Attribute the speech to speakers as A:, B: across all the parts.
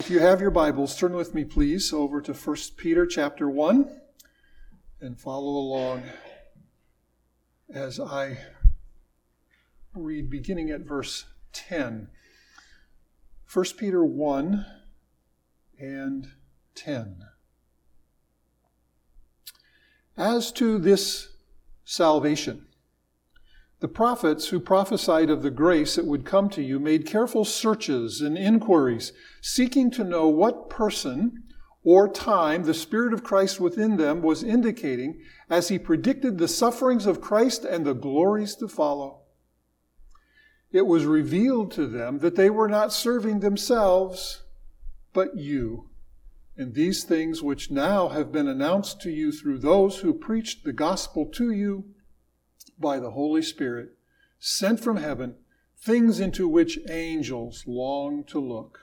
A: If you have your Bibles, turn with me, please, over to 1 Peter chapter 1 and follow along as I read beginning at verse 10. 1 Peter 1 and 10. As to this salvation, the prophets who prophesied of the grace that would come to you made careful searches and inquiries, seeking to know what person or time the Spirit of Christ within them was indicating as he predicted the sufferings of Christ and the glories to follow. It was revealed to them that they were not serving themselves, but you, in these things which now have been announced to you through those who preached the gospel to you by the Holy Spirit, sent from heaven, things into which angels long to look.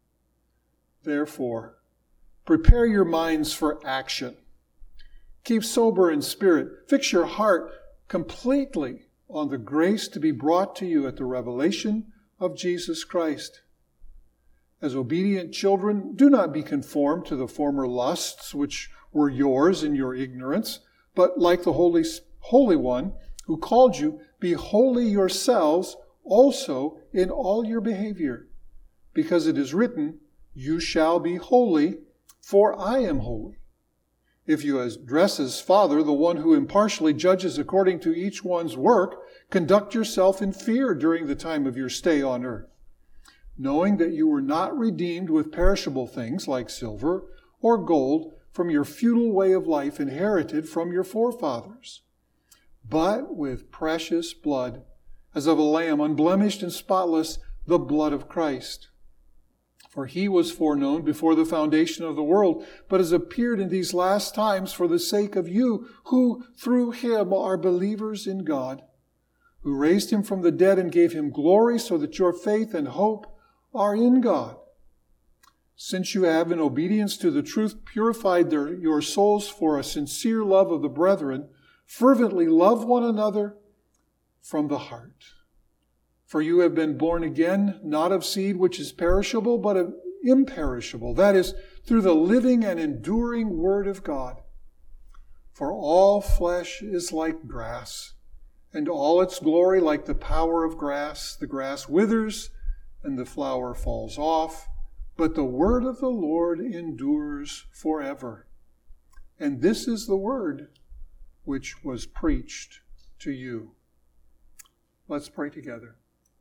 A: Therefore, prepare your minds for action. Keep sober in spirit. Fix your heart completely on the grace to be brought to you at the revelation of Jesus Christ. As obedient children, do not be conformed to the former lusts which were yours in your ignorance, but like the Holy One who called you, be holy yourselves also in all your behavior. Because it is written, you shall be holy, for I am holy. If you address as Father, the one who impartially judges according to each one's work, conduct yourself in fear during the time of your stay on earth, knowing that you were not redeemed with perishable things like silver or gold from your futile way of life inherited from your forefathers, but with precious blood, as of a lamb, unblemished and spotless, the blood of Christ. For he was foreknown before the foundation of the world, but has appeared in these last times for the sake of you, who through him are believers in God, who raised him from the dead and gave him glory, so that your faith and hope are in God. Since you have, in obedience to the truth, purified your souls for a sincere love of the brethren, fervently love one another from the heart. For you have been born again, not of seed which is perishable, but of imperishable. That is, through the living and enduring Word of God. For all flesh is like grass, and all its glory like the power of grass. The grass withers, and the flower falls off, but the word of the Lord endures forever. And this is the word which was preached to you. Let's pray together.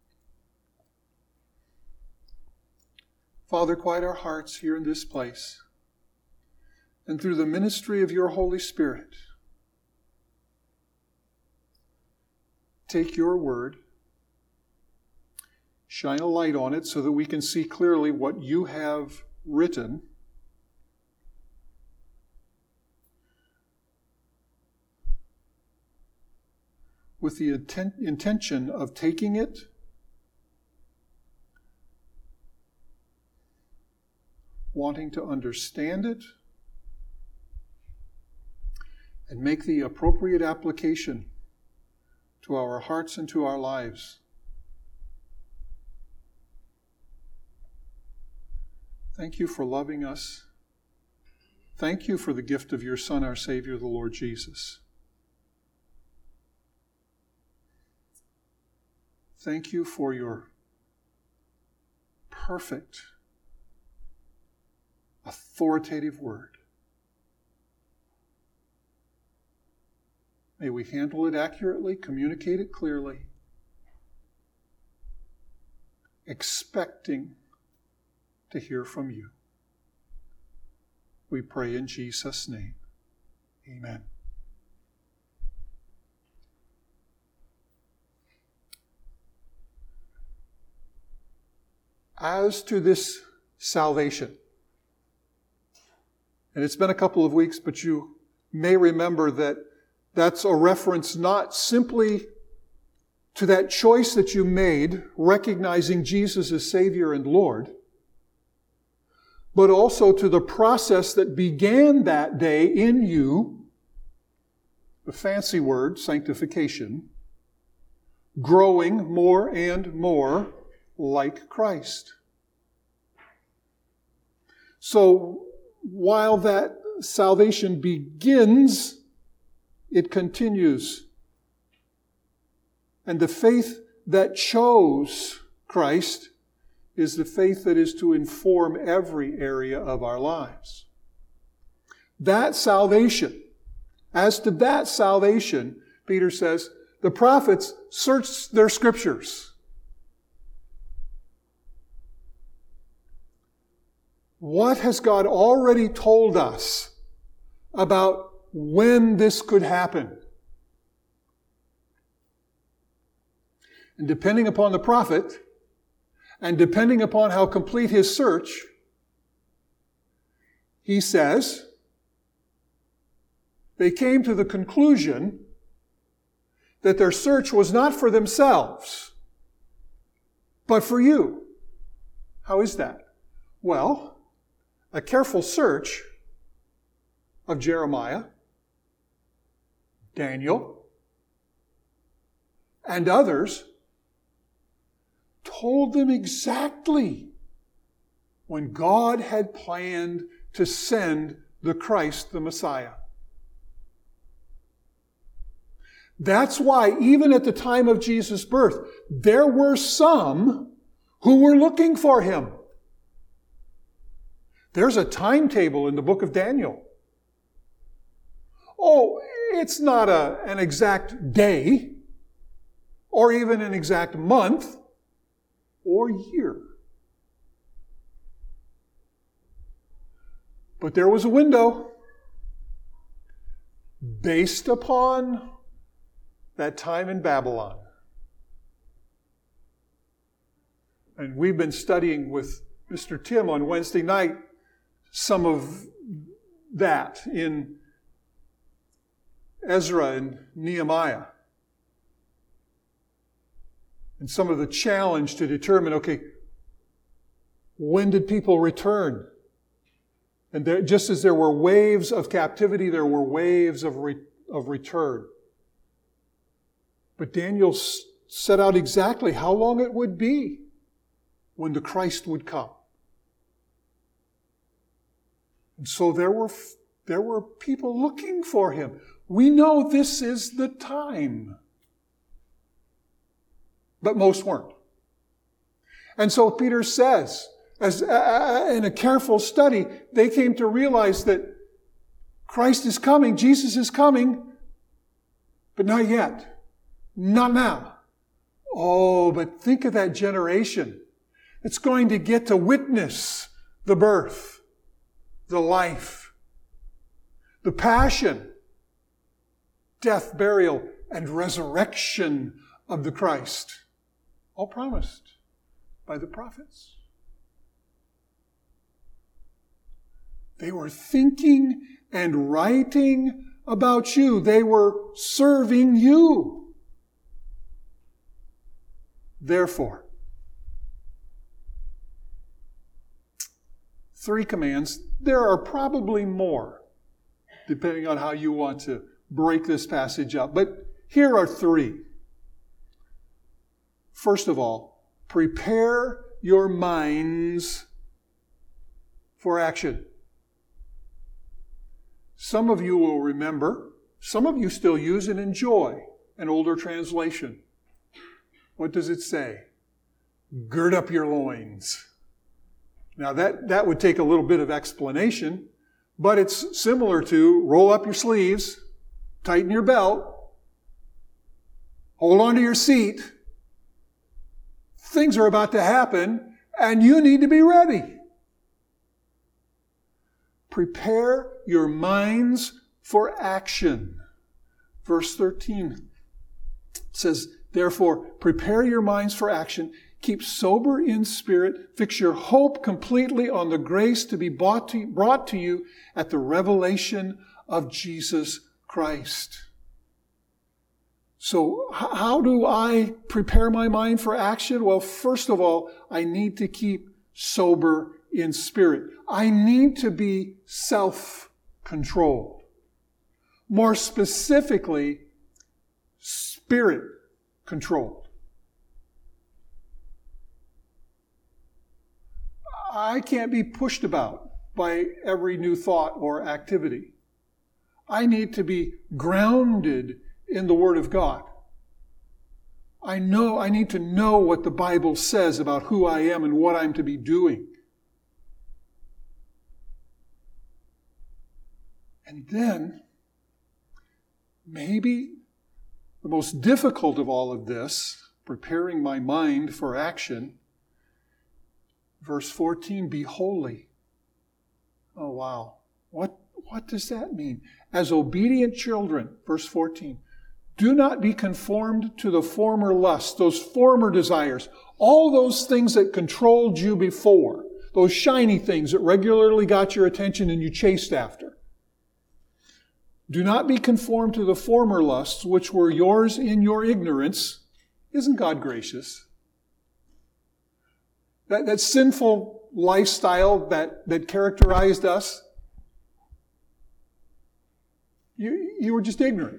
A: Father, quiet our hearts here in this place, and through the ministry of your Holy Spirit, take your word, shine a light on it so that we can see clearly what you have written, with the intention of taking it wanting to understand it and make the appropriate application to our hearts and to our lives. Thank you for loving us. Thank you for the gift of your Son, our Savior, the Lord Jesus. Thank you for your perfect, authoritative word. May we handle it accurately, communicate it clearly, expecting to hear from you. We pray in Jesus' name. Amen. As to this salvation, and it's been a couple of weeks, but you may remember that that's a reference not simply to that choice that you made, recognizing Jesus as Savior and Lord, but also to the process that began that day in you, the fancy word, sanctification, growing more and more like Christ. So while that salvation begins, it continues. And the faith that chose Christ is the faith that is to inform every area of our lives. That salvation, as to that salvation, Peter says, the prophets searched their scriptures. What has God already told us about when this could happen? And depending upon the prophet, and depending upon how complete his search, he says, they came to the conclusion that their search was not for themselves, but for you. How is that? Well, a careful search of Jeremiah, Daniel, and others told them exactly when God had planned to send the Christ, the Messiah. That's why even at the time of Jesus' birth, there were some who were looking for him. There's a timetable in the book of Daniel. Oh, it's not an exact day, or even an exact month, or year. But there was a window based upon that time in Babylon. And we've been studying with Mr. Tim on Wednesday night some of that in Ezra and Nehemiah. And some of the challenge to determine, okay, when did people return? And there, just as there were waves of captivity, there were waves of return. But Daniel set out exactly how long it would be when the Christ would come. And so there were people looking for him. We know this is the time. But most weren't. And so Peter says, as in a careful study, they came to realize that Christ is coming, Jesus is coming, but not yet. Not now. Oh, but think of that generation. It's going to get to witness the birth, the life, the passion, death, burial, and resurrection of the Christ. All promised by the prophets. They were thinking and writing about you. They were serving you. Therefore, 3 commands. There are probably more, depending on how you want to break this passage up. But here are 3. First of all, prepare your minds for action. Some of you will remember, some of you still use and enjoy an older translation. What does it say? Gird up your loins. Now that would take a little bit of explanation, but it's similar to roll up your sleeves, tighten your belt, hold on to your seat. Things are about to happen, and you need to be ready. Prepare your minds for action. Verse 13 says, therefore, prepare your minds for action. Keep sober in spirit. Fix your hope completely on the grace to be brought to you at the revelation of Jesus Christ. So how do I prepare my mind for action? Well, first of all, I need to keep sober in spirit. I need to be self-controlled. More specifically, spirit-controlled. I can't be pushed about by every new thought or activity. I need to be grounded in the Word of God. I need to know what the Bible says about who I am and what I'm to be doing. And then, maybe the most difficult of all of this, preparing my mind for action, verse 14, be holy. Oh, wow. What does that mean? As obedient children, verse 14, do not be conformed to the former lusts, those former desires, all those things that controlled you before, those shiny things that regularly got your attention and you chased after. Do not be conformed to the former lusts which were yours in your ignorance. Isn't God gracious? That sinful lifestyle that characterized us, you were just ignorant.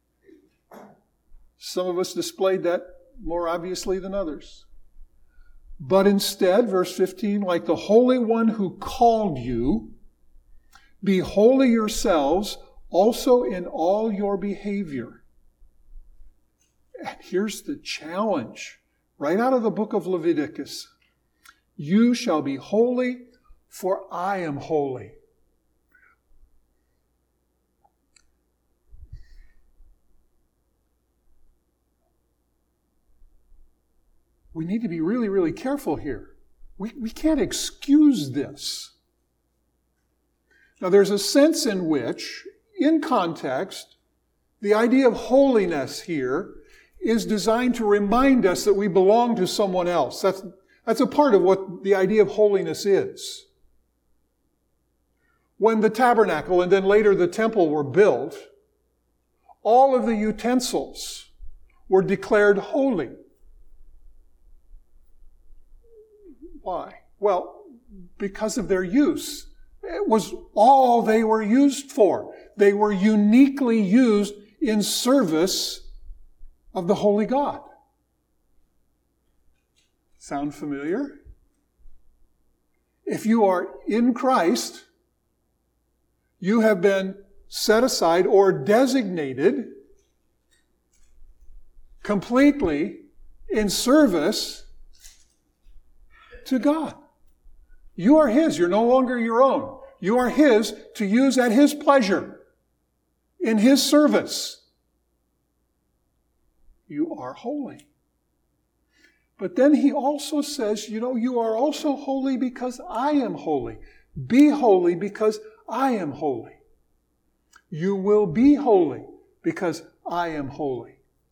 A: Some of us displayed that more obviously than others. But instead, verse 15, like the Holy One who called you, be holy yourselves also in all your behavior. And here's the challenge, right out of the book of Leviticus. You shall be holy, for I am holy. We need to be really, really careful here. We can't excuse this. Now, there's a sense in which, in context, the idea of holiness here is designed to remind us that we belong to someone else. That's a part of what the idea of holiness is. When the tabernacle and then later the temple were built, all of the utensils were declared holy. Why? Well, because of their use. It was all they were used for. They were uniquely used in service of the holy God. Sound familiar? If you are in Christ, you have been set aside or designated completely in service to God. You are His. You're no longer your own. You are His to use at His pleasure, in His service. You are holy. But then He also says, you are also holy because I am holy. Be holy because I am holy. You will be holy because I am holy.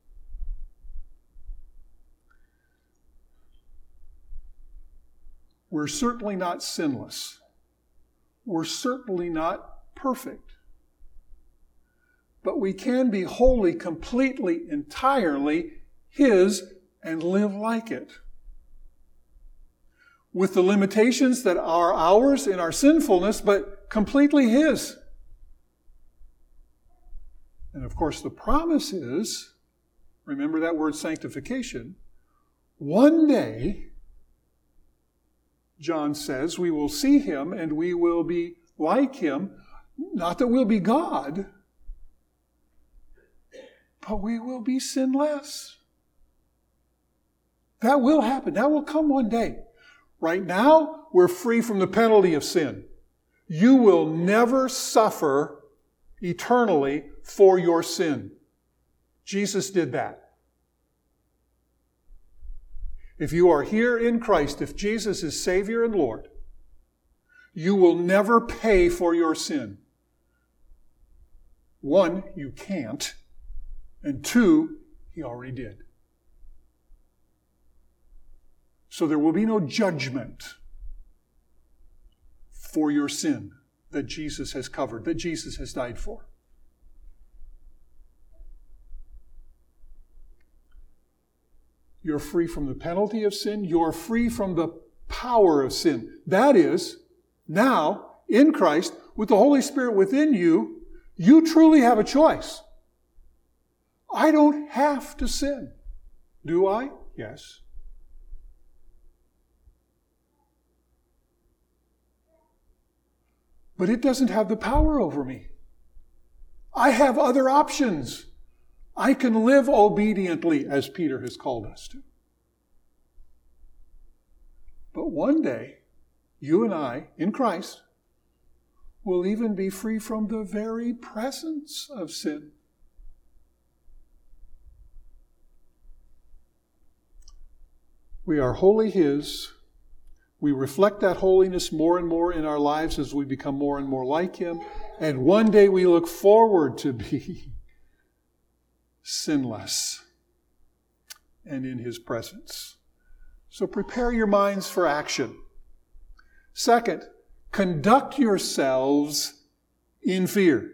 A: We're certainly not sinless. We're certainly not perfect. But we can be holy completely, entirely His and live like it. With the limitations that are ours in our sinfulness, but completely His. And of course the promise is, remember that word sanctification, one day, John says, we will see Him and we will be like Him. Not that we'll be God, but we will be sinless. That will happen. That will come one day. Right now, we're free from the penalty of sin. You will never suffer eternally for your sin. Jesus did that. If you are here in Christ, if Jesus is Savior and Lord, you will never pay for your sin. One, you can't. And two, He already did. So there will be no judgment for your sin that Jesus has covered, that Jesus has died for. You're free from the penalty of sin. You're free from the power of sin. That is, now, in Christ, with the Holy Spirit within you, you truly have a choice. I don't have to sin. Do I? Yes. but it doesn't have the power over me. I have other options. I can live obediently, as Peter has called us to. But one day, you and I, in Christ, will even be free from the very presence of sin. We are wholly His. We reflect that holiness more and more in our lives as we become more and more like Him. And one day we look forward to be sinless and in His presence. So prepare your minds for action. Second, conduct yourselves in fear.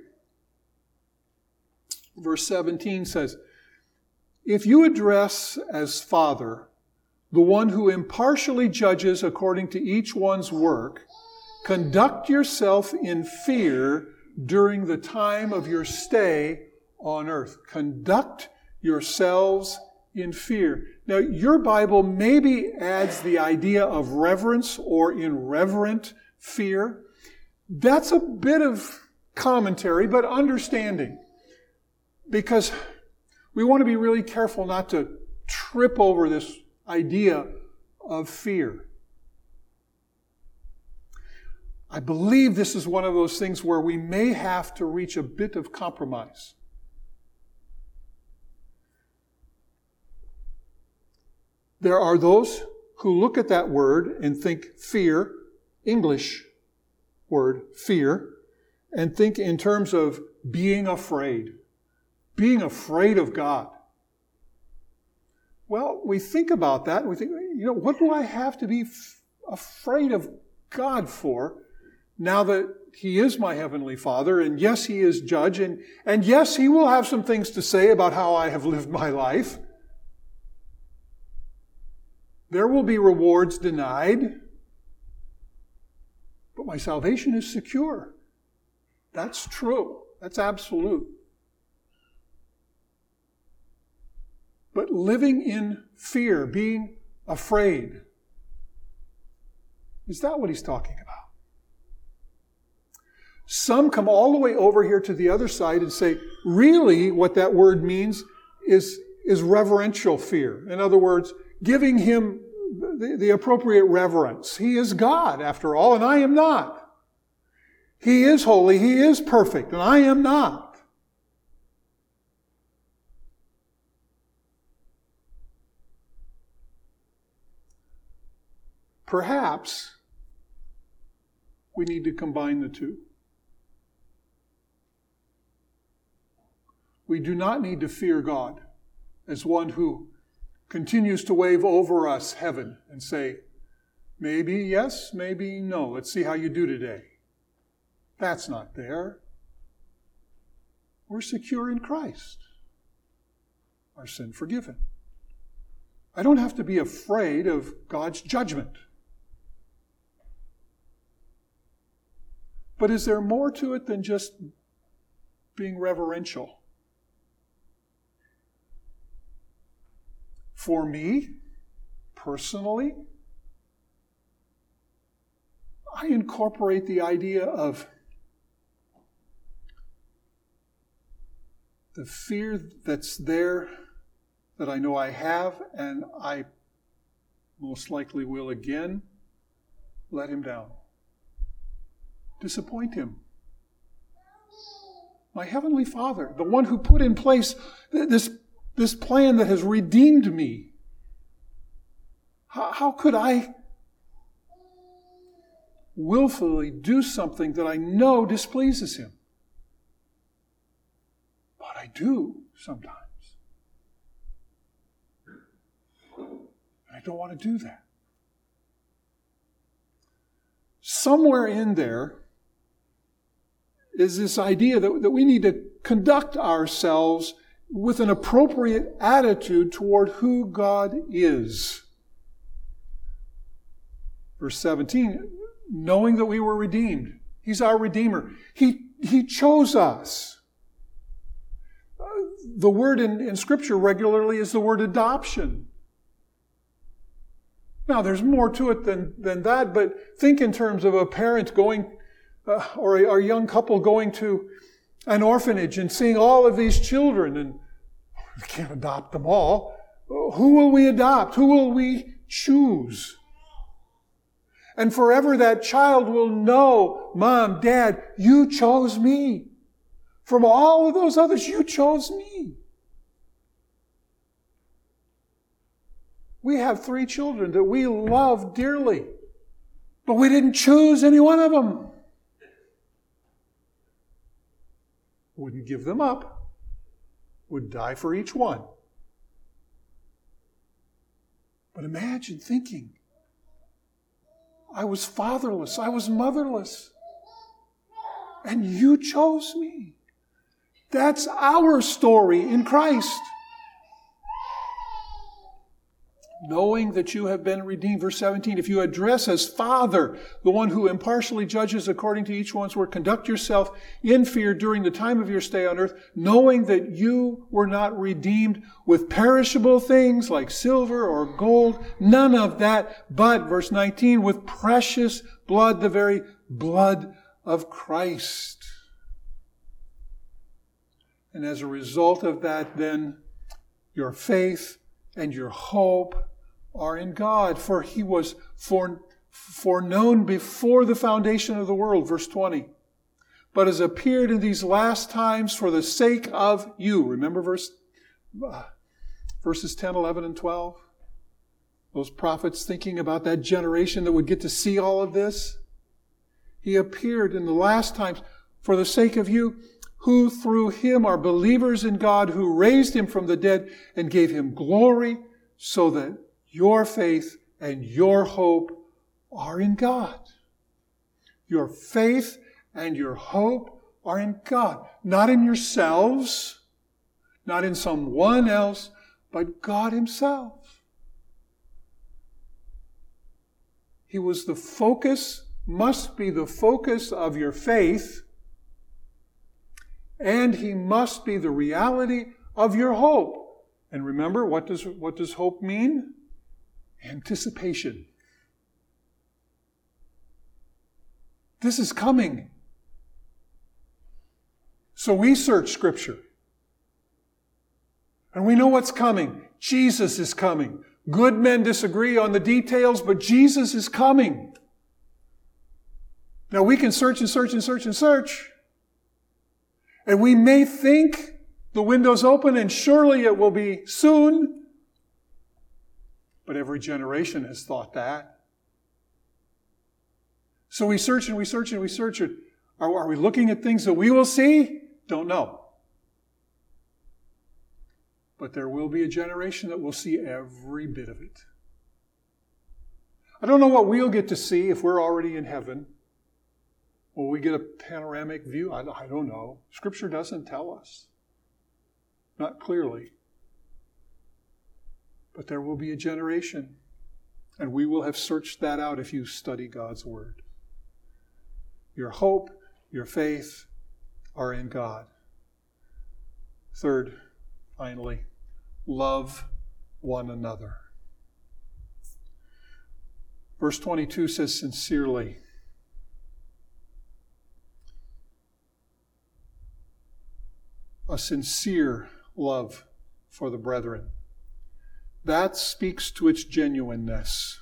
A: Verse 17 says, if you address as Father the one who impartially judges according to each one's work, conduct yourself in fear during the time of your stay on earth. Conduct yourselves in fear. Now, your Bible maybe adds the idea of reverence or in reverent fear. That's a bit of commentary, but understanding. Because we want to be really careful not to trip over this idea of fear. I believe this is one of those things where we may have to reach a bit of compromise. There are those who look at that word and think fear, English word, fear, and think in terms of being afraid of God. Well, we think about that and we think, what do I have to be afraid of God for now that He is my Heavenly Father, and yes, He is judge, and yes, He will have some things to say about how I have lived my life. There will be rewards denied, but my salvation is secure. That's true. That's absolute. But living in fear, being afraid, is that what he's talking about? Some come all the way over here to the other side and say, really what that word means is reverential fear. In other words, giving Him the appropriate reverence. He is God, after all, and I am not. He is holy, He is perfect, and I am not. Perhaps we need to combine the two. We do not need to fear God as one who continues to wave over us heaven and say, maybe yes, maybe no. Let's see how you do today. That's not there. We're secure in Christ. Our sin forgiven. I don't have to be afraid of God's judgment. But is there more to it than just being reverential? For me, personally, I incorporate the idea of the fear that's there that I know I have, and I most likely will again let Him down. Disappoint Him. My Heavenly Father, the one who put in place this plan that has redeemed me. How could I willfully do something that I know displeases Him? But I do sometimes. And I don't want to do that. Somewhere in there is this idea that we need to conduct ourselves with an appropriate attitude toward who God is. Verse 17, knowing that we were redeemed. He's our Redeemer. He chose us. The word in Scripture regularly is the word adoption. Now, there's more to it than that, but think in terms of a parent going or a young couple going to an orphanage and seeing all of these children, and we can't adopt them all. Who will we adopt? Who will we choose? And forever that child will know, Mom, Dad, you chose me. From all of those others, you chose me. We have 3 children that we love dearly, but we didn't choose any one of them. Wouldn't give them up. Would die for each one. But imagine thinking, I was fatherless, I was motherless, and you chose me. That's our story in Christ. Knowing that you have been redeemed. Verse 17, if you address as Father, the one who impartially judges according to each one's work, conduct yourself in fear during the time of your stay on earth, knowing that you were not redeemed with perishable things like silver or gold, none of that, but, verse 19, with precious blood, the very blood of Christ. And as a result of that, then, your faith and your hope are in God, for he was foreknown before the foundation of the world, verse 20, but has appeared in these last times for the sake of you. Remember verses 10, 11, and 12? Those prophets thinking about that generation that would get to see all of this. He appeared in the last times for the sake of you, who through him are believers in God, who raised him from the dead and gave him glory, so that your faith and your hope are in God. Your faith and your hope are in God. Not in yourselves, not in someone else, but God himself. He was the focus, must be the focus of your faith, and he must be the reality of your hope. And remember, what does hope mean? Anticipation. This is coming. So we search Scripture. And we know what's coming. Jesus is coming. Good men disagree on the details, but Jesus is coming. Now we can search and search and search and search. And we may think the window's open and surely it will be soon. But every generation has thought that. So we search and we search and we search. Are we looking at things that we will see? Don't know. But there will be a generation that will see every bit of it. I don't know what we'll get to see if we're already in heaven. Will we get a panoramic view? I don't know. Scripture doesn't tell us. Not clearly. But there will be a generation, and we will have searched that out if you study God's Word. Your hope, your faith are in God. Third, finally, love one another. Verse 22 says, sincerely. A sincere love for the brethren. That speaks to its genuineness.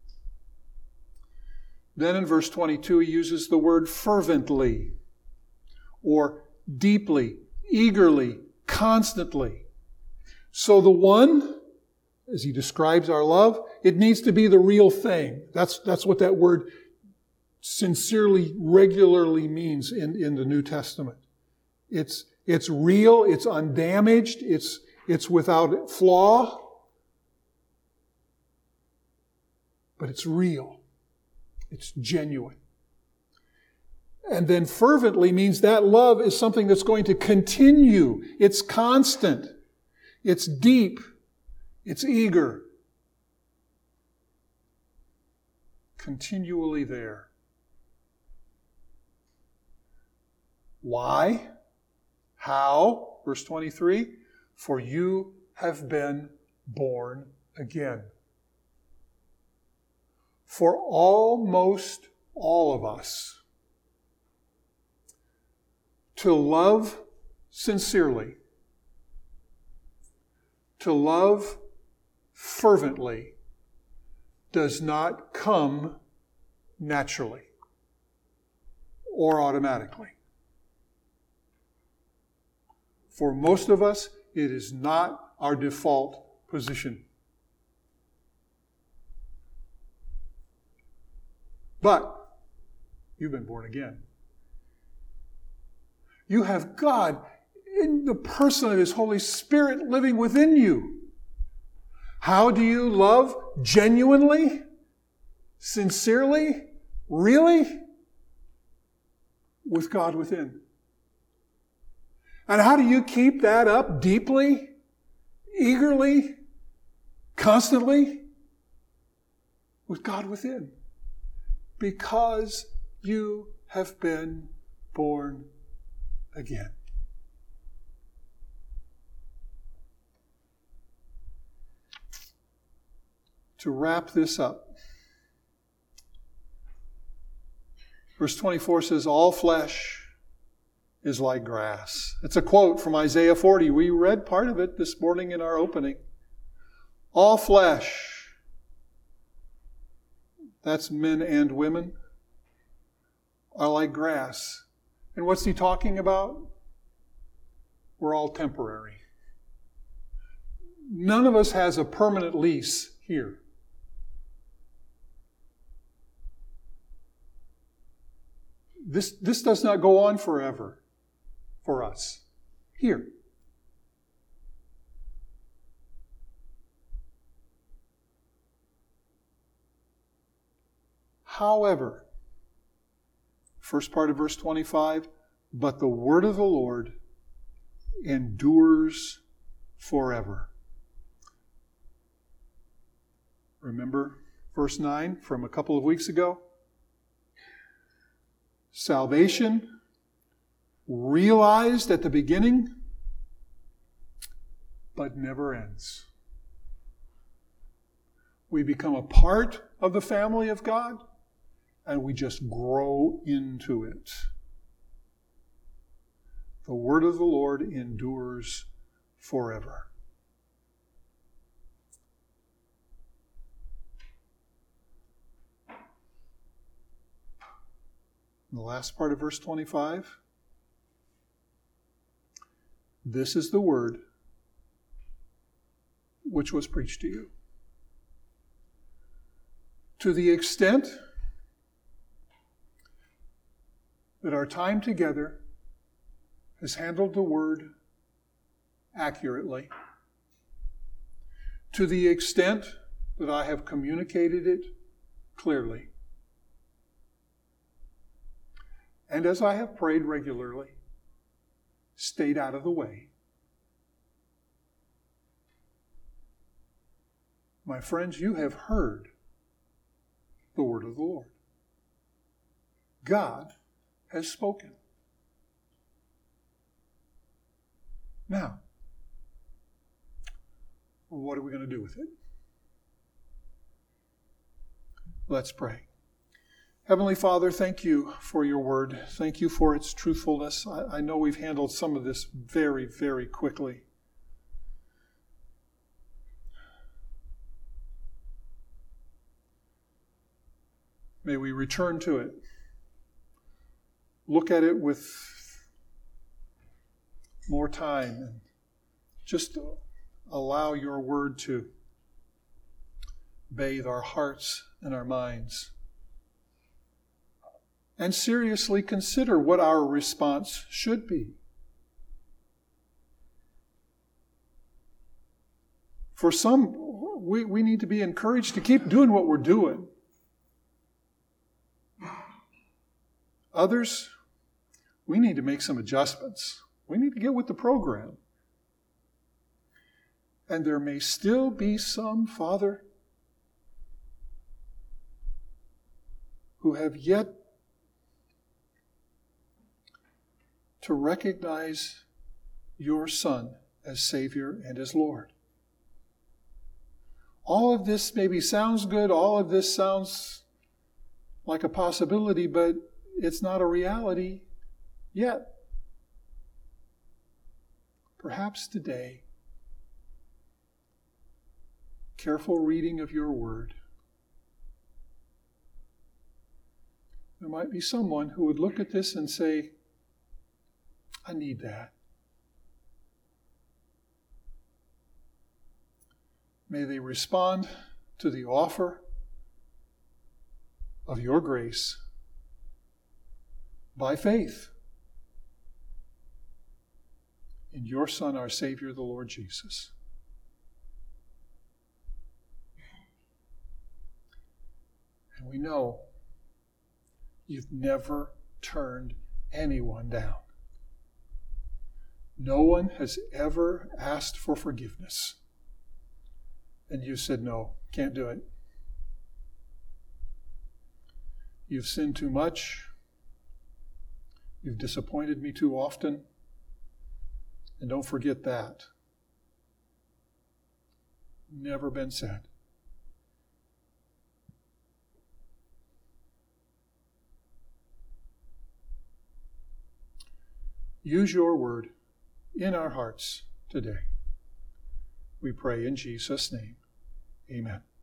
A: Then in verse 22, he uses the word fervently, or deeply, eagerly, constantly. So the one, as he describes our love, it needs to be the real thing. That's what that word sincerely, regularly means in the New Testament. It's real, it's undamaged, it's without flaw, but it's real. It's genuine. And then fervently means that love is something that's going to continue. It's constant. It's deep. It's eager. Continually there. Why? How? Verse 23, for you have been born again. For almost all of us, To love sincerely, to love fervently, does not come naturally or automatically. For most of us, it is not our default position. But you've been born again. You have God in the person of His Holy Spirit living within you. How do you love genuinely, sincerely, really? With God within. And how do you keep that up deeply, eagerly, constantly? With God within. Because you have been born again. To wrap this up, verse 24 says, all flesh is like grass. It's a quote from Isaiah 40. We read part of it this morning in our opening. All flesh, that's men and women, are like grass. And what's he talking about? We're all temporary. None of us has a permanent lease here. This does not go on forever for us here. However, first part of verse 25, but the word of the Lord endures forever. Remember verse 9 from a couple of weeks ago? Salvation, realized at the beginning, but never ends. We become a part of the family of God, and we just grow into it. The word of the Lord endures forever. In the last part of verse 25, this is the word which was preached to you. To the extent that our time together has handled the word accurately, to the extent that I have communicated it clearly, and as I have prayed regularly, stayed out of the way. My friends, you have heard the word of the Lord. God has spoken. Now, what are we going to do with it? Let's pray. Heavenly Father, thank you for your word. Thank you for its truthfulness. I know we've handled some of this very, very quickly. May we return to it. Look at it with more time and just allow your word to bathe our hearts and our minds. And seriously consider what our response should be. For some, we need to be encouraged to keep doing what we're doing. Others, we need to make some adjustments. We need to get with the program. And there may still be some, Father, who have yet to recognize your Son as Savior and as Lord. All of this maybe sounds good, all of this sounds like a possibility, but it's not a reality yet. perhaps today, careful reading of your word, there might be someone who would look at this and say, I need that. May they respond to the offer of your grace by faith in your Son, our Savior, the Lord Jesus. And we know you've never turned anyone down. No one has ever asked for forgiveness, and you said, no, can't do it. You've sinned too much. You've disappointed me too often. And don't forget that. Never been said. Use your word in our hearts today. We pray in Jesus' name. Amen.